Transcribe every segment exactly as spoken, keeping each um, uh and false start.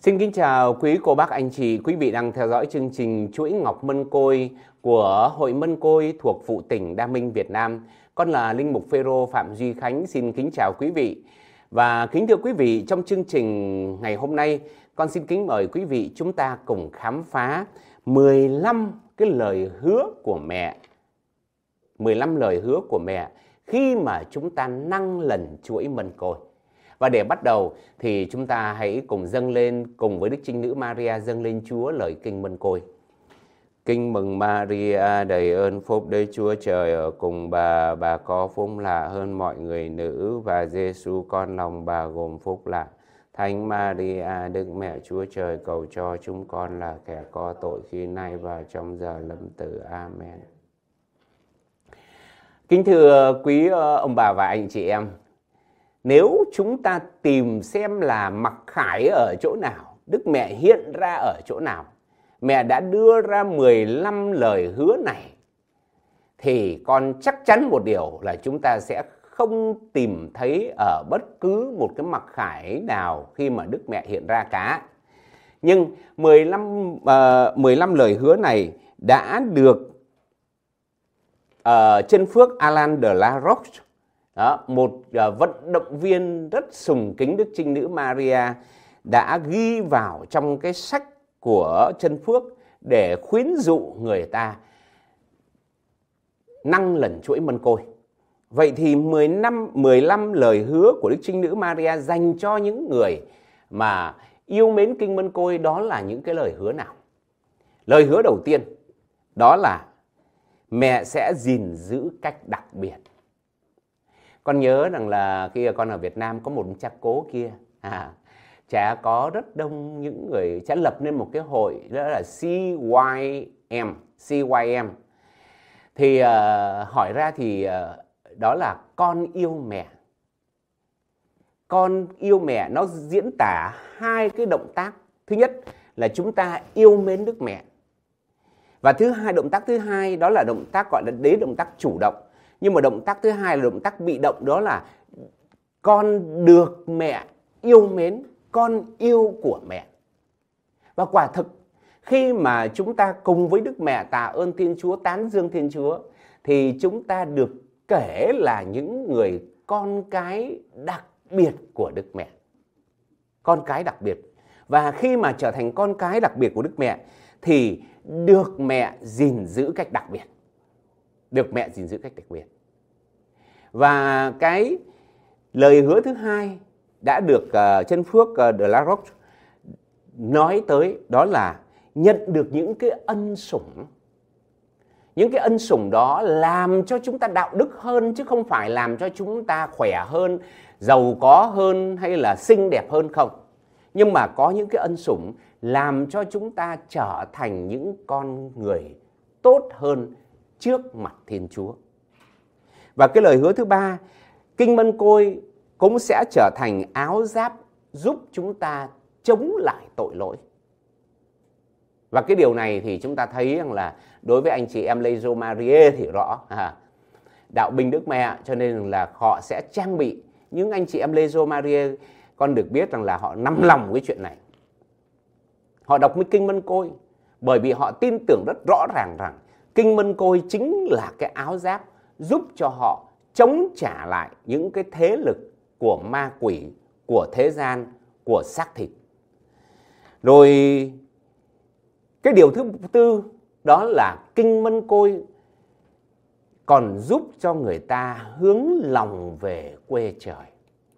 Xin kính chào quý cô bác anh chị, quý vị đang theo dõi chương trình Chuỗi Ngọc Mân Côi của Hội Mân Côi thuộc Phụ tỉnh Đa Minh, Việt Nam. Con là Linh Mục Phêrô Phạm Duy Khánh, xin kính chào quý vị. Và kính thưa quý vị, trong chương trình ngày hôm nay, con xin kính mời quý vị chúng ta cùng khám phá mười lăm cái lời hứa của mẹ. mười lăm lời hứa của mẹ khi mà chúng ta nâng lần chuỗi Mân Côi. Và để bắt đầu thì chúng ta hãy cùng dâng lên, cùng với Đức Trinh Nữ Maria dâng lên Chúa lời kinh Mân Côi. Kinh mừng Maria, đầy ơn phúc, Đức Chúa Trời ở cùng bà, bà có phúc lạ hơn mọi người nữ, và Giêsu con lòng bà gồm phúc lạ. Thánh Maria, Đức Mẹ Chúa Trời, cầu cho chúng con là kẻ có tội khi nay và trong giờ lâm tử. Amen. Kính thưa quý ông bà và anh chị em, nếu chúng ta tìm xem là mặc khải ở chỗ nào, Đức Mẹ hiện ra ở chỗ nào, mẹ đã đưa ra mười lăm lời hứa này, thì con chắc chắn một điều là chúng ta sẽ không tìm thấy ở bất cứ một cái mặc khải nào khi mà Đức Mẹ hiện ra cả. Nhưng mười lăm, uh, mười lăm lời hứa này đã được uh, chân phước Alain de la Roche, đó, một uh, vận động viên rất sùng kính Đức Trinh Nữ Maria, đã ghi vào trong cái sách của chân phước để khuyến dụ người ta nâng lần chuỗi Mân Côi. Vậy thì mười lăm lời hứa của Đức Trinh Nữ Maria dành cho những người mà yêu mến kinh Mân Côi, đó là những cái lời hứa nào? Lời hứa đầu tiên đó là mẹ sẽ gìn giữ cách đặc biệt. Con nhớ rằng là khi con ở Việt Nam có một cha cố kia, à, cha có rất đông những người, cha lập nên một cái hội đó là C Y M. C Y M thì uh, hỏi ra thì uh, đó là con yêu mẹ. Con yêu mẹ nó diễn tả hai cái động tác. Thứ nhất là chúng ta yêu mến Đức Mẹ. Và thứ hai, động tác thứ hai đó là động tác gọi là đế động tác chủ động. Nhưng mà động tác thứ hai là động tác bị động, đó là con được mẹ yêu mến, con yêu của mẹ. Và quả thực khi mà chúng ta cùng với Đức Mẹ tạ ơn Thiên Chúa, tán dương Thiên Chúa, thì chúng ta được kể là những người con cái đặc biệt của Đức Mẹ. Con cái đặc biệt. Và khi mà trở thành con cái đặc biệt của Đức Mẹ thì được mẹ gìn giữ cách đặc biệt. Được mẹ gìn giữ cách đặc biệt. Và cái lời hứa thứ hai đã được uh, chân phước uh, de la Roche nói tới, đó là nhận được những cái ân sủng. Những cái ân sủng đó làm cho chúng ta đạo đức hơn, chứ không phải làm cho chúng ta khỏe hơn, giàu có hơn hay là xinh đẹp hơn không. Nhưng mà có những cái ân sủng làm cho chúng ta trở thành những con người tốt hơn trước mặt Thiên Chúa. Và cái lời hứa thứ ba, kinh Mân Côi cũng sẽ trở thành áo giáp giúp chúng ta chống lại tội lỗi. Và cái điều này thì chúng ta thấy rằng là đối với anh chị em Legio Maria thì rõ, à, đạo binh Đức Mẹ, cho nên là họ sẽ trang bị. Những anh chị em Legio Maria, con được biết rằng là họ nắm lòng cái chuyện này. Họ đọc kinh Mân Côi bởi vì họ tin tưởng rất rõ ràng rằng kinh Mân Côi chính là cái áo giáp giúp cho họ chống trả lại những cái thế lực của ma quỷ, của thế gian, của xác thịt. Rồi cái điều thứ tư đó là kinh Mân Côi còn giúp cho người ta hướng lòng về quê trời.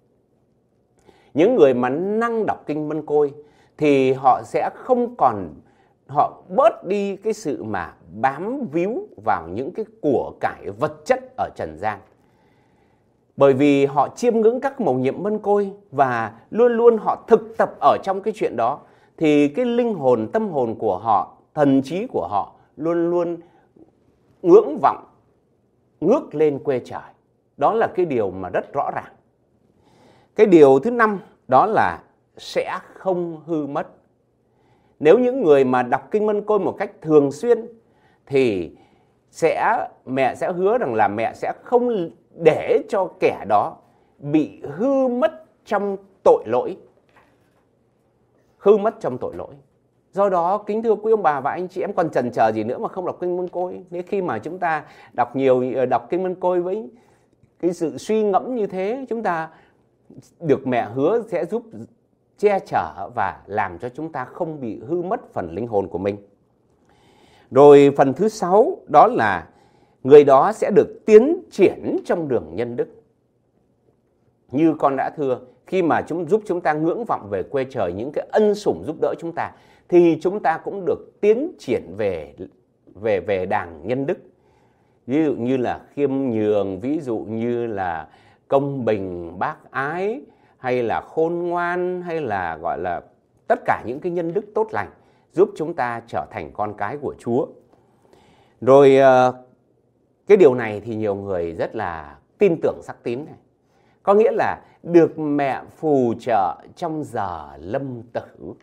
Những người mà năng đọc kinh Mân Côi thì họ sẽ không còn, họ bớt đi cái sự mà bám víu vào những cái của cải vật chất ở trần gian. Bởi vì họ chiêm ngưỡng các mầu nhiệm Mân Côi và luôn luôn họ thực tập ở trong cái chuyện đó, thì cái linh hồn, tâm hồn của họ, thần trí của họ luôn luôn ngưỡng vọng, ngước lên quê trời. Đó là cái điều mà rất rõ ràng. Cái điều thứ năm đó là sẽ không hư mất. Nếu những người mà đọc kinh Mân Côi một cách thường xuyên thì sẽ mẹ sẽ hứa rằng là mẹ sẽ không để cho kẻ đó bị hư mất trong tội lỗi. hư mất trong tội lỗi. Do đó kính thưa quý ông bà và anh chị em, còn chần chờ gì nữa mà không đọc kinh Mân Côi. Nếu khi mà chúng ta đọc nhiều đọc kinh Mân Côi với cái sự suy ngẫm như thế, chúng ta được mẹ hứa sẽ giúp che chở và làm cho chúng ta không bị hư mất phần linh hồn của mình. Rồi phần thứ sáu đó là người đó sẽ được tiến triển trong đường nhân đức. Như con đã thưa, khi mà chúng giúp chúng ta ngưỡng vọng về quê trời, những cái ân sủng giúp đỡ chúng ta, thì chúng ta cũng được tiến triển về về về đàng nhân đức. Ví dụ như là khiêm nhường, ví dụ như là công bình, bác ái, hay là khôn ngoan, hay là gọi là tất cả những cái nhân đức tốt lành giúp chúng ta trở thành con cái của Chúa. Rồi cái điều này thì nhiều người rất là tin tưởng sắc tín này. Có nghĩa là được mẹ phù trợ trong giờ lâm tử.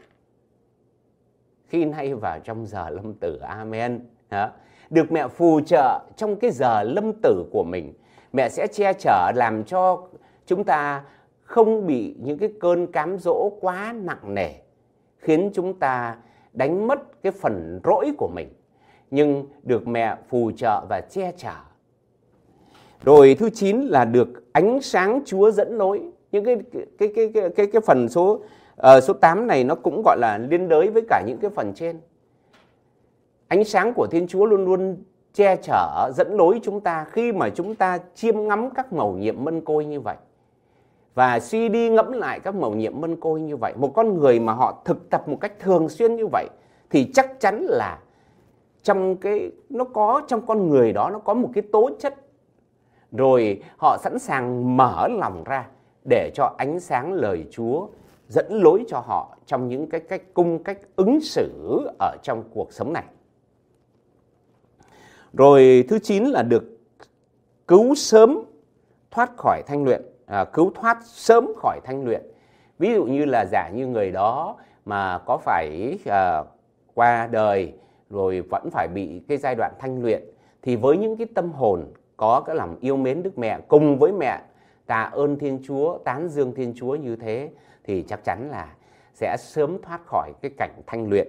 Khi nay vào trong giờ lâm tử, amen. Đó. Được mẹ phù trợ trong cái giờ lâm tử của mình. Mẹ sẽ che chở làm cho chúng ta không bị những cái cơn cám dỗ quá nặng nề, khiến chúng ta đánh mất cái phần rỗi của mình. Nhưng được mẹ phù trợ và che chở. Rồi thứ chín là được ánh sáng Chúa dẫn lối. Những cái cái cái cái cái, cái phần số uh, số tám này nó cũng gọi là liên đới với cả những cái phần trên. Ánh sáng của Thiên Chúa luôn luôn che chở, dẫn lối chúng ta khi mà chúng ta chiêm ngắm các mầu nhiệm Mân Côi như vậy. Và suy đi ngẫm lại các mầu nhiệm Mân Côi như vậy. Một con người mà họ thực tập một cách thường xuyên như vậy thì chắc chắn là trong cái nó có trong con người đó nó có một cái tố chất. Rồi họ sẵn sàng mở lòng ra để cho ánh sáng lời Chúa dẫn lối cho họ trong những cái cách cung cách ứng xử ở trong cuộc sống này. Rồi thứ chín là được cứu sớm thoát khỏi thanh luyện, à, cứu thoát sớm khỏi thanh luyện. Ví dụ như là giả như người đó mà có phải à, qua đời rồi vẫn phải bị cái giai đoạn thanh luyện, thì với những cái tâm hồn có cái lòng yêu mến Đức Mẹ, cùng với mẹ tạ ơn Thiên Chúa, tán dương Thiên Chúa như thế, thì chắc chắn là sẽ sớm thoát khỏi cái cảnh thanh luyện.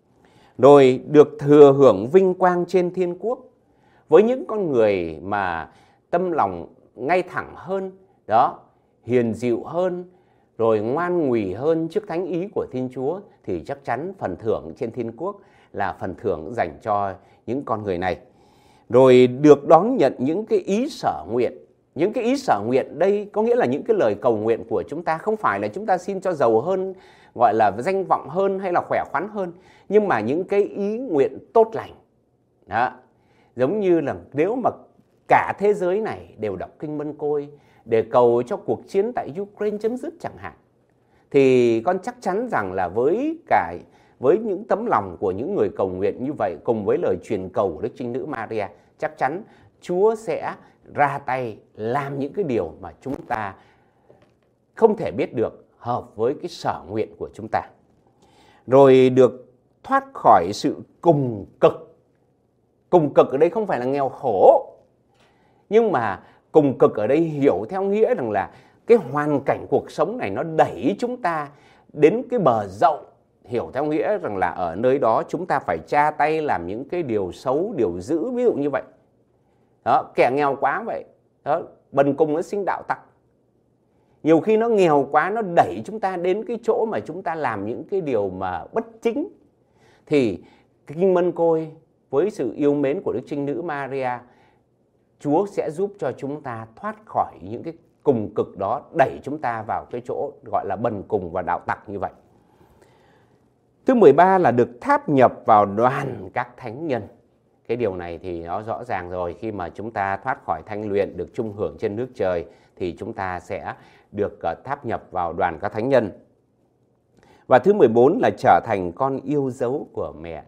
Rồi được thừa hưởng vinh quang trên thiên quốc. Với những con người mà tâm lòng ngay thẳng hơn, đó, hiền dịu hơn, rồi ngoan ngùi hơn trước thánh ý của Thiên Chúa, thì chắc chắn phần thưởng trên thiên quốc là phần thưởng dành cho những con người này. Rồi được đón nhận những cái ý sở nguyện. Những cái ý sở nguyện đây có nghĩa là những cái lời cầu nguyện của chúng ta. Không phải là chúng ta xin cho giàu hơn, gọi là danh vọng hơn hay là khỏe khoắn hơn, nhưng mà những cái ý nguyện tốt lành. Đó. Giống như là nếu mà cả thế giới này đều đọc kinh Mân Côi để cầu cho cuộc chiến tại Ukraine chấm dứt chẳng hạn, thì con chắc chắn rằng là với cả với những tấm lòng của những người cầu nguyện như vậy, cùng với lời truyền cầu của Đức Trinh Nữ Maria, chắc chắn Chúa sẽ ra tay làm những cái điều mà chúng ta không thể biết được, hợp với cái sở nguyện của chúng ta. Rồi được thoát khỏi sự cùng cực. Cùng cực ở đây không phải là nghèo khổ, nhưng mà cùng cực ở đây hiểu theo nghĩa rằng là cái hoàn cảnh cuộc sống này nó đẩy chúng ta đến cái bờ dậu. Hiểu theo nghĩa rằng là ở nơi đó chúng ta phải tra tay làm những cái điều xấu, điều dữ, ví dụ như vậy. Đó, kẻ nghèo quá vậy, đó, bần cùng nó sinh đạo tặc. Nhiều khi nó nghèo quá, nó đẩy chúng ta đến cái chỗ mà chúng ta làm những cái điều mà bất chính. Thì kinh Mân Côi với sự yêu mến của Đức Trinh Nữ Maria, Chúa sẽ giúp cho chúng ta thoát khỏi những cái cùng cực đó, đẩy chúng ta vào cái chỗ gọi là bần cùng và đạo tặc như vậy. Thứ mười ba là được tháp nhập vào đoàn các thánh nhân. Cái điều này thì nó rõ ràng rồi, khi mà chúng ta thoát khỏi thanh luyện, được chung hưởng trên nước trời, thì chúng ta sẽ được tháp nhập vào đoàn các thánh nhân. Và thứ mười bốn là trở thành con yêu dấu của mẹ.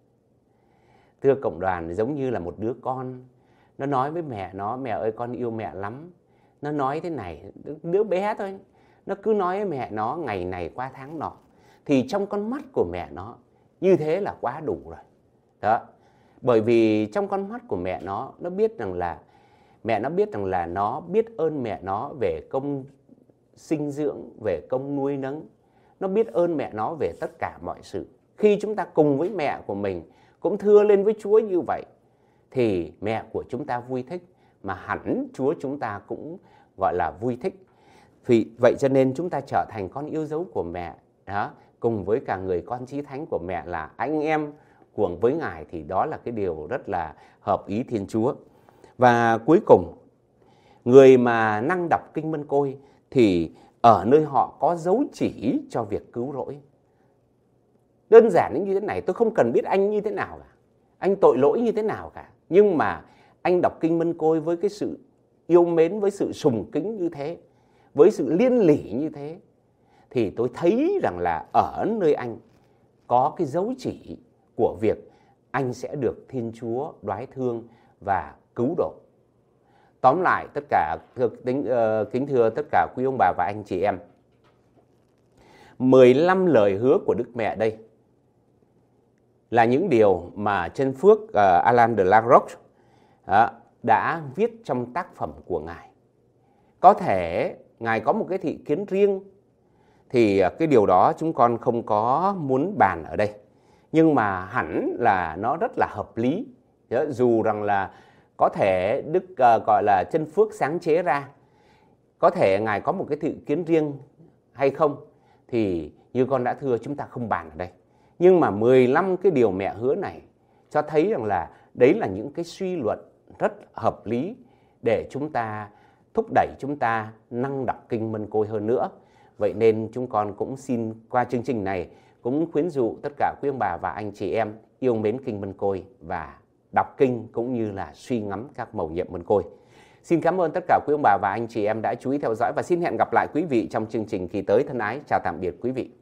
Thưa cộng đoàn, giống như là một đứa con, nó nói với mẹ nó, mẹ ơi con yêu mẹ lắm. Nó nói thế này, đứa bé thôi, nó cứ nói với mẹ nó ngày này qua tháng nọ. Thì trong con mắt của mẹ nó như thế là quá đủ rồi. Đó. Bởi vì trong con mắt của mẹ nó, nó biết rằng là mẹ nó biết rằng là nó biết ơn mẹ nó về công sinh dưỡng, về công nuôi nấng, nó biết ơn mẹ nó về tất cả mọi sự. Khi chúng ta cùng với mẹ của mình cũng thưa lên với Chúa như vậy thì mẹ của chúng ta vui thích, mà hẳn Chúa chúng ta cũng gọi là vui thích. Vì vậy cho nên chúng ta trở thành con yêu dấu của mẹ đó, cùng với cả người con chí thánh của mẹ là anh em cùng với Ngài, thì đó là cái điều rất là hợp ý Thiên Chúa. Và cuối cùng, người mà năng đọc kinh Mân Côi thì ở nơi họ có dấu chỉ cho việc cứu rỗi. Đơn giản như thế này, tôi không cần biết anh như thế nào cả, anh tội lỗi như thế nào cả, nhưng mà anh đọc kinh Mân Côi với cái sự yêu mến, với sự sùng kính như thế, với sự liên lỉ như thế, thì tôi thấy rằng là ở nơi anh có cái dấu chỉ của việc anh sẽ được Thiên Chúa đoái thương và cứu độ. Tóm lại, tất cả tính, uh, kính thưa tất cả quý ông bà và anh chị em, mười lăm lời hứa của Đức Mẹ đây là những điều mà chân phước uh, Alain de la Roche uh, đã viết trong tác phẩm của Ngài. Có thể Ngài có một cái thị kiến riêng, thì cái điều đó chúng con không có muốn bàn ở đây. Nhưng mà hẳn là nó rất là hợp lý. Dù rằng là có thể Đức uh, gọi là chân phước sáng chế ra, có thể Ngài có một cái thị kiến riêng hay không, thì như con đã thưa chúng ta không bàn ở đây. Nhưng mà mười lăm cái điều mẹ hứa này cho thấy rằng là đấy là những cái suy luận rất hợp lý để chúng ta thúc đẩy chúng ta năng đọc kinh Mân Côi hơn nữa. Vậy nên chúng con cũng xin qua chương trình này cũng khuyến dụ tất cả quý ông bà và anh chị em yêu mến kinh Mân Côi và đọc kinh cũng như là suy ngẫm các mầu nhiệm Mân Côi. Xin cảm ơn tất cả quý ông bà và anh chị em đã chú ý theo dõi, và xin hẹn gặp lại quý vị trong chương trình kỳ tới. Thân ái chào tạm biệt quý vị.